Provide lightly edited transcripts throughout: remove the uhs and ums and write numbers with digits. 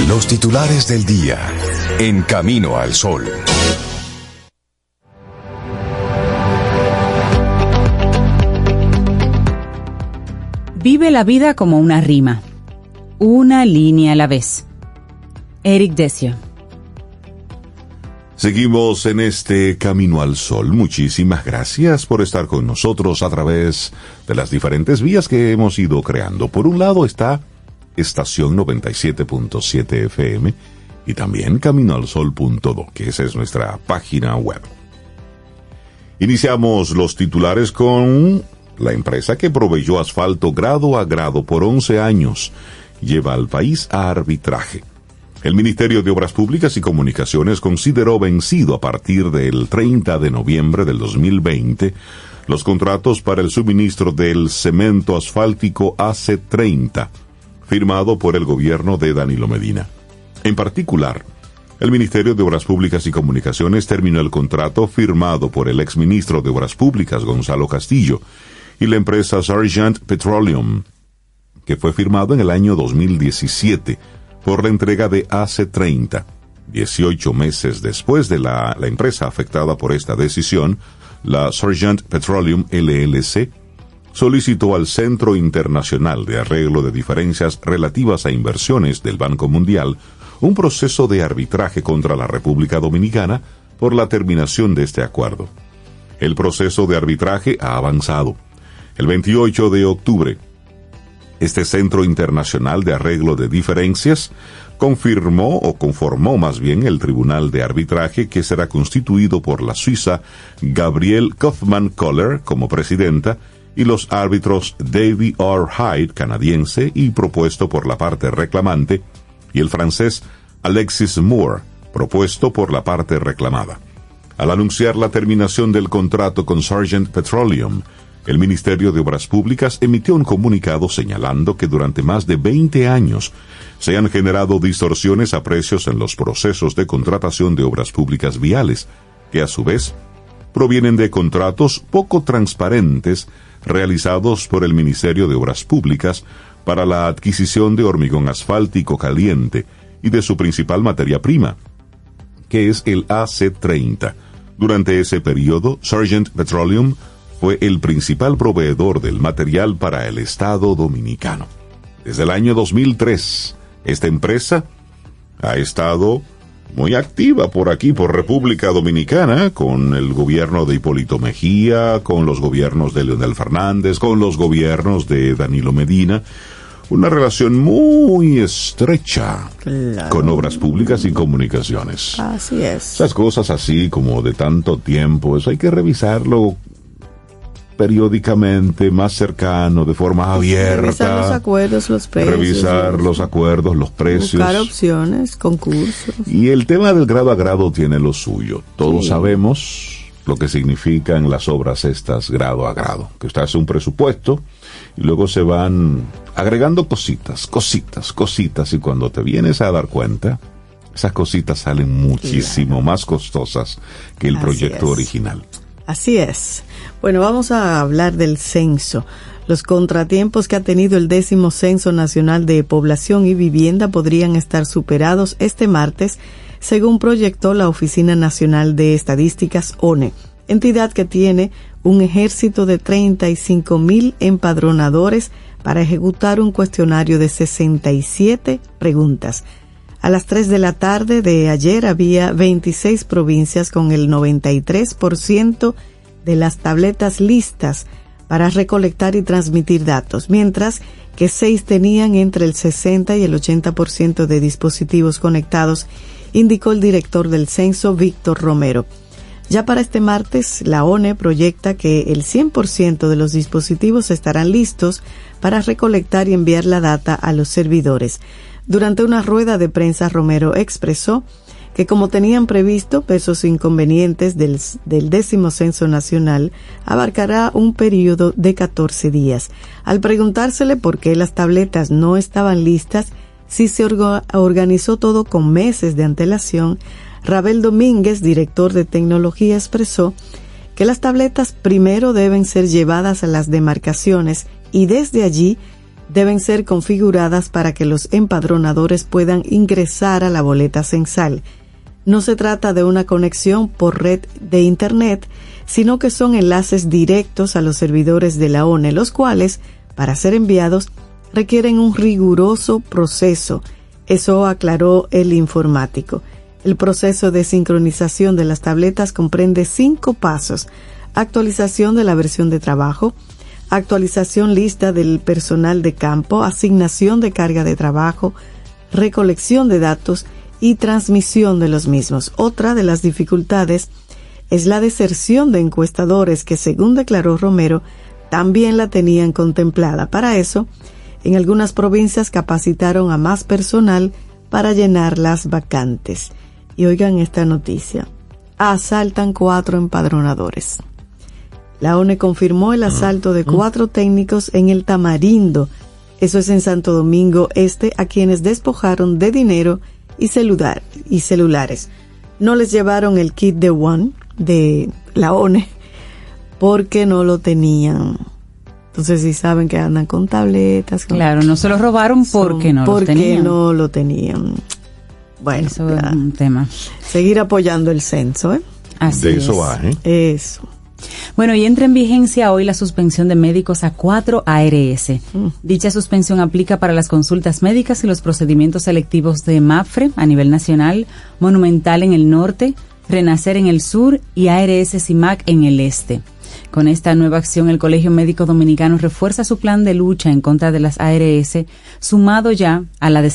Los titulares del día en Camino al Sol. Vive la vida como una rima, una línea a la vez. Eric Decio. Seguimos en este Camino al Sol. Muchísimas gracias por estar con nosotros a través de las diferentes vías que hemos ido creando. Por un lado está Estación 97.7 FM y también caminoalsol.do, que esa es nuestra página web. Iniciamos los titulares con la empresa que proveyó asfalto grado a grado por 11 años. Lleva al país a arbitraje. El Ministerio de Obras Públicas y Comunicaciones consideró vencido a partir del 30 de noviembre del 2020 los contratos para el suministro del cemento asfáltico AC30, firmado por el gobierno de Danilo Medina. En particular, el Ministerio de Obras Públicas y Comunicaciones terminó el contrato firmado por el exministro de Obras Públicas, Gonzalo Castillo, y la empresa Sargent Petroleum, que fue firmado en el año 2017, por la entrega de AC30. 18 meses después de la empresa afectada por esta decisión, la Sargent Petroleum LLC, solicitó al Centro Internacional de Arreglo de Diferencias Relativas a Inversiones del Banco Mundial un proceso de arbitraje contra la República Dominicana por la terminación de este acuerdo. El proceso de arbitraje ha avanzado. El 28 de octubre, este Centro Internacional de Arreglo de Diferencias conformó más bien el Tribunal de Arbitraje, que será constituido por la suiza Gabrielle Kaufmann-Kohler como presidenta y los árbitros David R. Hyde, canadiense y propuesto por la parte reclamante, y el francés Alexis Moore, propuesto por la parte reclamada. Al anunciar la terminación del contrato con Sargent Petroleum, el Ministerio de Obras Públicas emitió un comunicado señalando que durante más de 20 años se han generado distorsiones a precios en los procesos de contratación de obras públicas viales, que a su vez provienen de contratos poco transparentes realizados por el Ministerio de Obras Públicas para la adquisición de hormigón asfáltico caliente y de su principal materia prima, que es el AC30. Durante ese periodo, Sargent Petroleum fue el principal proveedor del material para el Estado dominicano. Desde el año 2003, esta empresa ha estado muy activa por aquí, por República Dominicana, con el gobierno de Hipólito Mejía, con los gobiernos de Leonel Fernández, con los gobiernos de Danilo Medina. Una relación muy estrecha, claro, con Obras Públicas y Comunicaciones. Así es. Esas cosas así como de tanto tiempo, eso hay que revisarlo periódicamente, más cercano, de forma abierta. Revisar los acuerdos, los precios. Revisar los acuerdos, los precios. Buscar opciones, concursos. Y el tema del grado a grado tiene lo suyo. Todos sabemos lo que significan las obras estas grado a grado. Que usted hace un presupuesto y luego se van agregando cositas, y cuando te vienes a dar cuenta, esas cositas salen muchísimo más costosas que el proyecto original. Así es. Bueno, vamos a hablar del censo. Los contratiempos que ha tenido el 10º Censo Nacional de Población y Vivienda podrían estar superados este martes, según proyectó la Oficina Nacional de Estadísticas, ONE, entidad que tiene un ejército de 35,000 empadronadores para ejecutar un cuestionario de 67 preguntas. A las 3 de la tarde de ayer había 26 provincias con el 93% de las tabletas listas para recolectar y transmitir datos, mientras que 6 tenían entre el 60 y el 80% de dispositivos conectados, indicó el director del censo, Víctor Romero. Ya para este martes, la ONE proyecta que el 100% de los dispositivos estarán listos para recolectar y enviar la data a los servidores. Durante una rueda de prensa, Romero expresó que como tenían previsto, esos inconvenientes del 10º Censo Nacional abarcará un periodo de 14 días. Al preguntársele por qué las tabletas no estaban listas, si se organizó todo con meses de antelación, Rabel Domínguez, director de tecnología, expresó que las tabletas primero deben ser llevadas a las demarcaciones y desde allí deben ser configuradas para que los empadronadores puedan ingresar a la boleta censal. No se trata de una conexión por red de Internet, sino que son enlaces directos a los servidores de la ONE, los cuales, para ser enviados, requieren un riguroso proceso. Eso aclaró el informático. El proceso de sincronización de las tabletas comprende 5 pasos: actualización de la versión de trabajo, actualización lista del personal de campo, asignación de carga de trabajo, recolección de datos y transmisión de los mismos. Otra de las dificultades es la deserción de encuestadores que, según declaró Romero, también la tenían contemplada. Para eso, en algunas provincias capacitaron a más personal para llenar las vacantes. Y oigan esta noticia: asaltan 4 empadronadores. La ONE confirmó el asalto de 4 técnicos en el Tamarindo, eso es en Santo Domingo Este, a quienes despojaron de dinero y celulares. No les llevaron el kit de One de la ONE porque no lo tenían. Entonces, si saben que andan con tabletas. Claro, no se lo robaron porque no lo tenían. Bueno, eso es un tema. Seguir apoyando el censo, ¿eh? Así de eso es. va, ¿eh? Eso. Bueno, y entra en vigencia hoy la suspensión de médicos a 4 ARS. Dicha suspensión aplica para las consultas médicas y los procedimientos selectivos de MAPFRE a nivel nacional, Monumental en el norte, Renacer en el sur y ARS CIMAC en el este. Con esta nueva acción, el Colegio Médico Dominicano refuerza su plan de lucha en contra de las ARS, sumado ya a la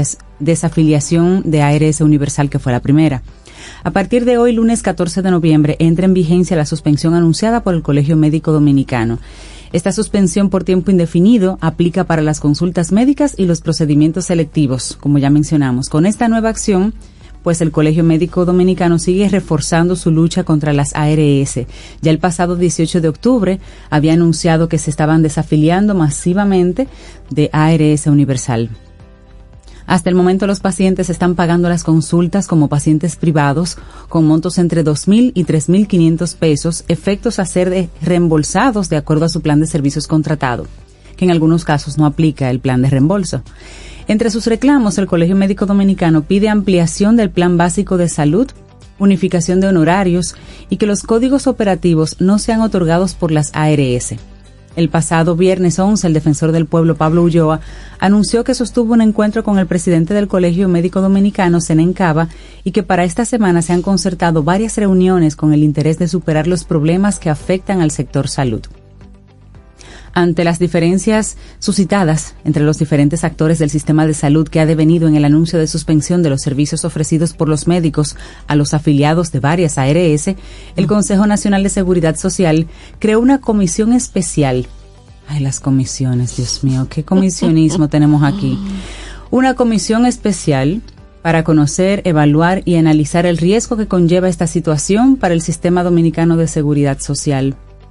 desafiliación de ARS Universal, que fue la primera. A partir de hoy, lunes 14 de noviembre, entra en vigencia la suspensión anunciada por el Colegio Médico Dominicano. Esta suspensión por tiempo indefinido aplica para las consultas médicas y los procedimientos selectivos, como ya mencionamos. Con esta nueva acción, pues el Colegio Médico Dominicano sigue reforzando su lucha contra las ARS. Ya el pasado 18 de octubre había anunciado que se estaban desafiliando masivamente de ARS Universal. Hasta el momento los pacientes están pagando las consultas como pacientes privados con montos entre 2.000 y 3.500 pesos, efectos a ser reembolsados de acuerdo a su plan de servicios contratado, que en algunos casos no aplica el plan de reembolso. Entre sus reclamos, el Colegio Médico Dominicano pide ampliación del plan básico de salud, unificación de honorarios y que los códigos operativos no sean otorgados por las ARS. El pasado viernes 11, el defensor del pueblo, Pablo Ulloa, anunció que sostuvo un encuentro con el presidente del Colegio Médico Dominicano, Zenén Cava, y que para esta semana se han concertado varias reuniones con el interés de superar los problemas que afectan al sector salud. Ante las diferencias suscitadas entre los diferentes actores del sistema de salud que ha devenido en el anuncio de suspensión de los servicios ofrecidos por los médicos a los afiliados de varias ARS, el Consejo Nacional de Seguridad Social creó una comisión especial. Ay, las comisiones, Dios mío, qué comisionismo tenemos aquí. Una comisión especial para conocer, evaluar y analizar el riesgo que conlleva esta situación para el sistema dominicano de seguridad social.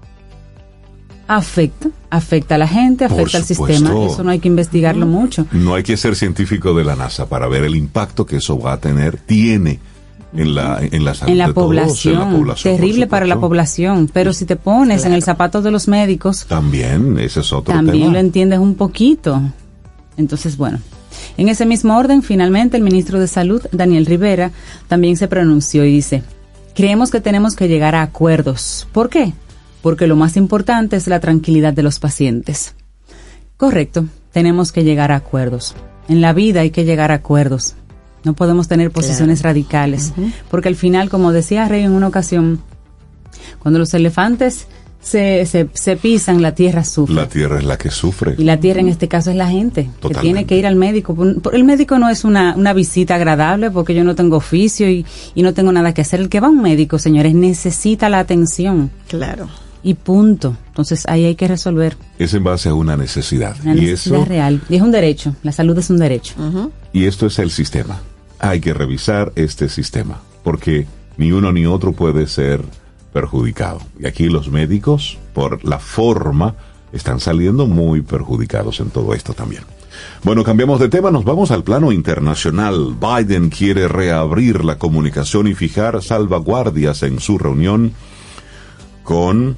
Afecta a la gente, afecta al sistema. Eso no hay que investigarlo mucho. No hay que ser científico de la NASA para ver el impacto que eso va a tener, tiene en la salud en la de población, todos, en la población, terrible para la población. Pero si te pones en el zapato de los médicos, también ese es otro también tema. lo entiendes un poquito. Entonces, bueno, en ese mismo orden, finalmente el ministro de Salud, Daniel Rivera, también se pronunció y dice: creemos que tenemos que llegar a acuerdos. ¿Por qué? Porque lo más importante es la tranquilidad de los pacientes. Correcto, tenemos que llegar a acuerdos. En la vida hay que llegar a acuerdos. No podemos tener posiciones radicales, porque al final, como decía Rey en una ocasión, cuando los elefantes se pisan, la tierra sufre. La tierra es la que sufre. Y la tierra en este caso es la gente, Totalmente. que tiene que ir al médico. El médico no es una visita agradable porque yo no tengo oficio y no tengo nada que hacer. El que va a un médico, señores, necesita la atención. Claro. Y punto. Entonces ahí hay que resolver. Es en base a una necesidad. Una necesidad real. Y es un derecho. La salud es un derecho. Y esto es el sistema. Hay que revisar este sistema, porque ni uno ni otro puede ser perjudicado. Y aquí los médicos, por la forma, están saliendo muy perjudicados en todo esto también. Bueno, cambiamos de tema, nos vamos al plano internacional. Biden quiere reabrir la comunicación y fijar salvaguardias en su reunión con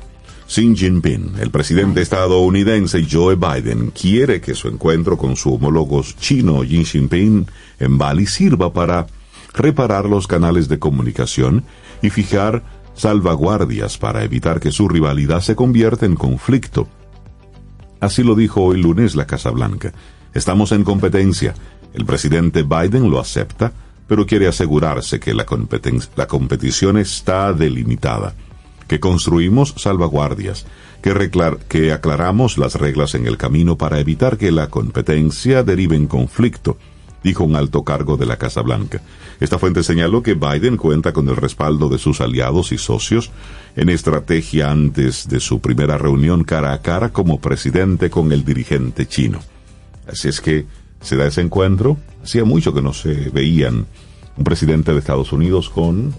Xi Jinping, el presidente estadounidense Joe Biden, quiere que su encuentro con su homólogo chino Xi Jinping en Bali sirva para reparar los canales de comunicación y fijar salvaguardias para evitar que su rivalidad se convierta en conflicto. Así lo dijo hoy lunes la Casa Blanca. Estamos en competencia. El presidente Biden lo acepta, pero quiere asegurarse que la competición está delimitada, que construimos salvaguardias, que aclaramos las reglas en el camino para evitar que la competencia derive en conflicto, dijo un alto cargo de la Casa Blanca. Esta fuente señaló que Biden cuenta con el respaldo de sus aliados y socios en estrategia antes de su primera reunión cara a cara como presidente con el dirigente chino. Así es que se da ese encuentro. Hacía mucho que no se veían un presidente de Estados Unidos con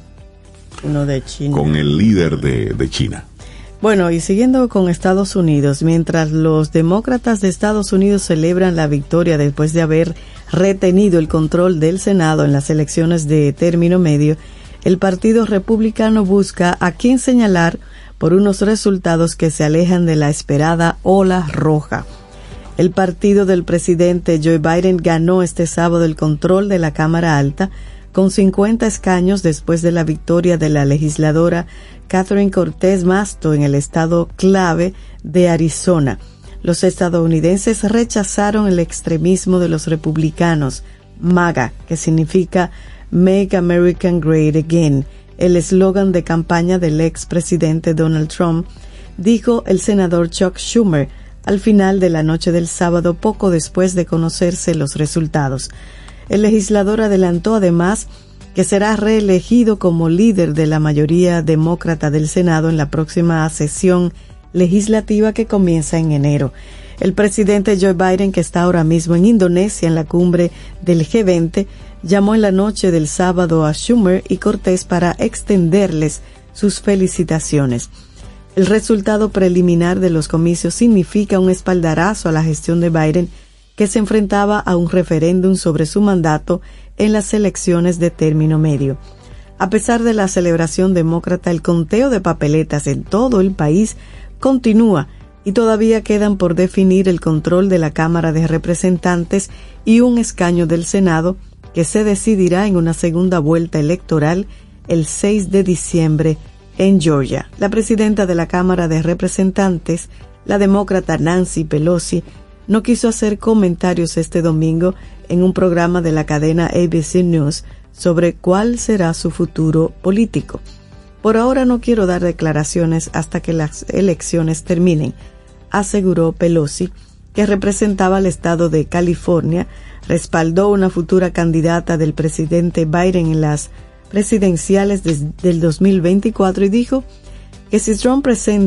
el líder de China. Bueno, y siguiendo con Estados Unidos, mientras los demócratas de Estados Unidos celebran la victoria después de haber retenido el control del Senado en las elecciones de término medio, el Partido Republicano busca a quién señalar por unos resultados que se alejan de la esperada ola roja. El partido del presidente Joe Biden ganó este sábado el control de la Cámara Alta con 50 escaños después de la victoria de la legisladora Catherine Cortez Masto en el estado clave de Arizona. Los estadounidenses rechazaron el extremismo de los republicanos, MAGA, que significa Make America Great Again, el eslogan de campaña del expresidente Donald Trump, dijo el senador Chuck Schumer al final de la noche del sábado, poco después de conocerse los resultados. El legislador adelantó además que será reelegido como líder de la mayoría demócrata del Senado en la próxima sesión legislativa que comienza en enero. El presidente Joe Biden, que está ahora mismo en Indonesia en la cumbre del G20, llamó en la noche del sábado a Schumer y Cortés para extenderles sus felicitaciones. El resultado preliminar de los comicios significa un espaldarazo a la gestión de Biden, que se enfrentaba a un referéndum sobre su mandato en las elecciones de término medio. A pesar de la celebración demócrata, el conteo de papeletas en todo el país continúa y todavía quedan por definir el control de la Cámara de Representantes y un escaño del Senado que se decidirá en una segunda vuelta electoral el 6 de diciembre en Georgia. La presidenta de la Cámara de Representantes, la demócrata Nancy Pelosi, no quiso hacer comentarios este domingo en un programa de la cadena ABC News sobre cuál será su futuro político. Por ahora no quiero dar declaraciones hasta que las elecciones terminen, aseguró Pelosi, que representaba al estado de California, respaldó una futura candidata del presidente Biden en las presidenciales del 2024 y dijo que si Trump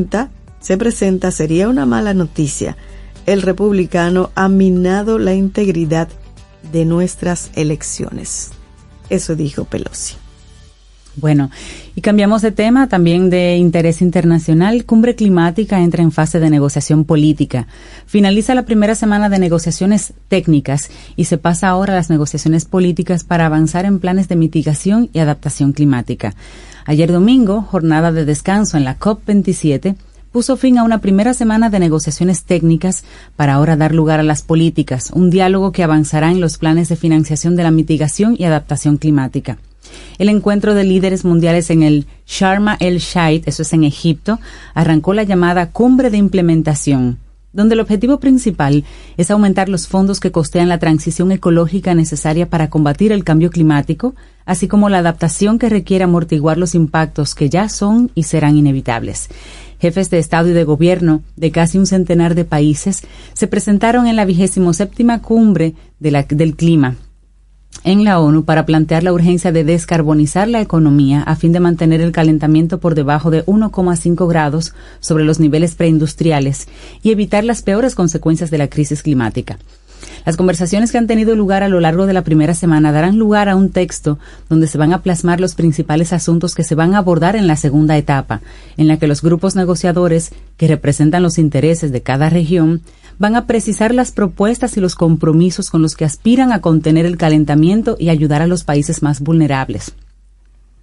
se presenta sería una mala noticia. El republicano ha minado la integridad de nuestras elecciones. Eso dijo Pelosi. Bueno, y cambiamos de tema, también de interés internacional. Cumbre climática entra en fase de negociación política. Finaliza la primera semana de negociaciones técnicas y se pasa ahora a las negociaciones políticas para avanzar en planes de mitigación y adaptación climática. Ayer domingo, jornada de descanso en la COP27, puso fin a una primera semana de negociaciones técnicas para ahora dar lugar a las políticas, un diálogo que avanzará en los planes de financiación de la mitigación y adaptación climática. El encuentro de líderes mundiales en el Sharm el-Sheikh, eso es en Egipto, arrancó la llamada Cumbre de Implementación, donde el objetivo principal es aumentar los fondos que costean la transición ecológica necesaria para combatir el cambio climático, así como la adaptación que requiere amortiguar los impactos que ya son y serán inevitables. Jefes de Estado y de Gobierno de casi un centenar de países se presentaron en la 27ª Cumbre del Clima en la ONU para plantear la urgencia de descarbonizar la economía a fin de mantener el calentamiento por debajo de 1,5 grados sobre los niveles preindustriales y evitar las peores consecuencias de la crisis climática. Las conversaciones que han tenido lugar a lo largo de la primera semana darán lugar a un texto donde se van a plasmar los principales asuntos que se van a abordar en la segunda etapa, en la que los grupos negociadores, que representan los intereses de cada región, van a precisar las propuestas y los compromisos con los que aspiran a contener el calentamiento y ayudar a los países más vulnerables.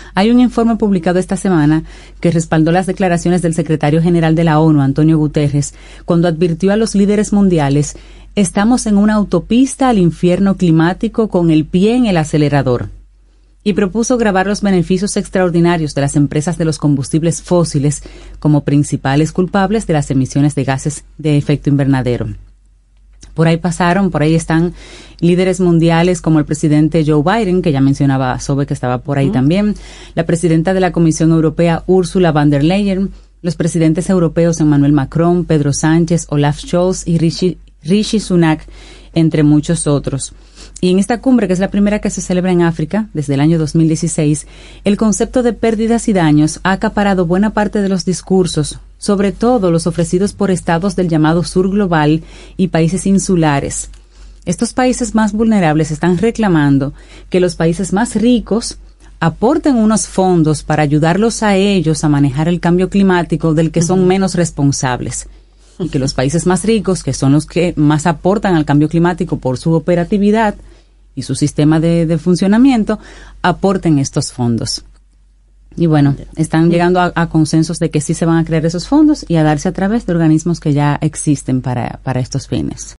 Hay un informe publicado esta semana que respaldó las declaraciones del secretario general de la ONU, Antonio Guterres, cuando advirtió a los líderes mundiales: estamos en una autopista al infierno climático con el pie en el acelerador. Y propuso grabar los beneficios extraordinarios de las empresas de los combustibles fósiles como principales culpables de las emisiones de gases de efecto invernadero. Por ahí están líderes mundiales como el presidente Joe Biden, que ya mencionaba Sobe, que estaba por ahí también, la presidenta de la Comisión Europea, Ursula von der Leyen, los presidentes europeos Emmanuel Macron, Pedro Sánchez, Olaf Scholz y Rishi Sunak, entre muchos otros. Y en esta cumbre, que es la primera que se celebra en África desde el año 2016, el concepto de pérdidas y daños ha acaparado buena parte de los discursos, sobre todo los ofrecidos por estados del llamado sur global y países insulares. Estos países más vulnerables están reclamando que los países más ricos aporten unos fondos para ayudarlos a ellos a manejar el cambio climático del que son menos responsables. Y que los países más ricos, que son los que más aportan al cambio climático por su operatividad y su sistema de funcionamiento, aporten estos fondos. Y bueno, están llegando a consensos de que sí se van a crear esos fondos y a darse a través de organismos que ya existen para estos fines.